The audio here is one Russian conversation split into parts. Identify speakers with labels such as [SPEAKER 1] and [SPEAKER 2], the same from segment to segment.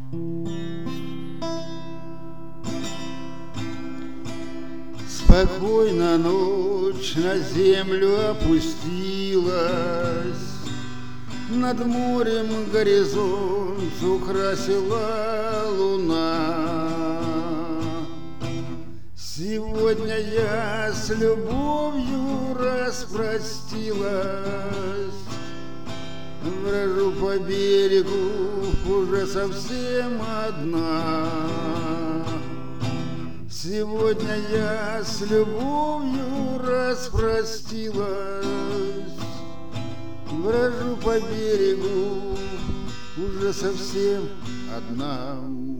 [SPEAKER 1] Спокойно ночь на землю опустилась, над морем горизонт украсила луна. Сегодня я с любовью распростилась, брожу по берегу уже совсем одна. Сегодня я с любовью распростилась, брожу по берегу уже совсем одна.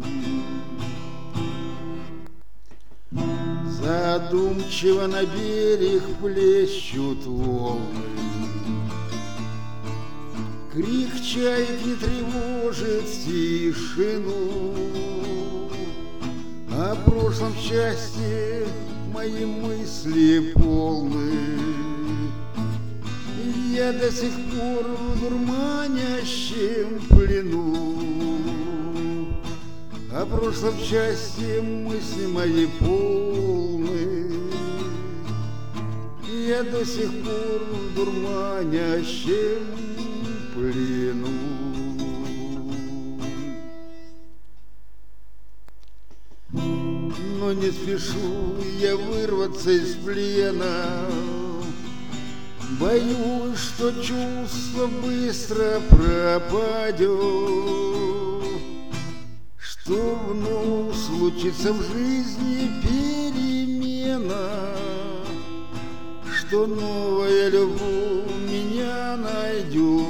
[SPEAKER 1] Задумчиво на берег плещут волны, крик чаек не тревожит тишину. О прошлом счастье мои мысли полны, я до сих пор в дурманящем плену. О прошлом счастье мысли мои полны, я до сих пор в дурманящем плену. Но не спешу я вырваться из плена, боюсь, что чувство быстро пропадет, что вновь случится в жизни перемена, что новая любовь меня найдет,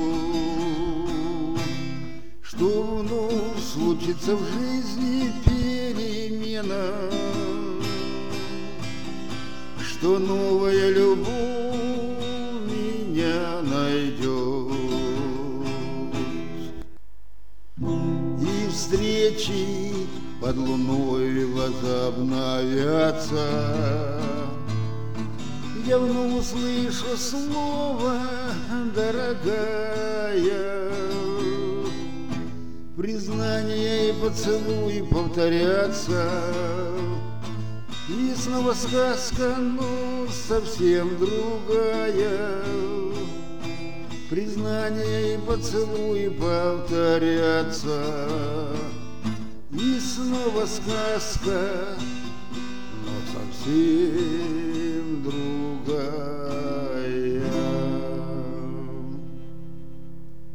[SPEAKER 1] что вновь случится в жизни перемена, что новая любовь меня найдет. И встречи под луной возобновятся, я вновь услышу слово «дорогая», признания и поцелуи повторятся, и снова сказка, но совсем другая. Признания и поцелуи повторятся, и снова сказка, но совсем другая.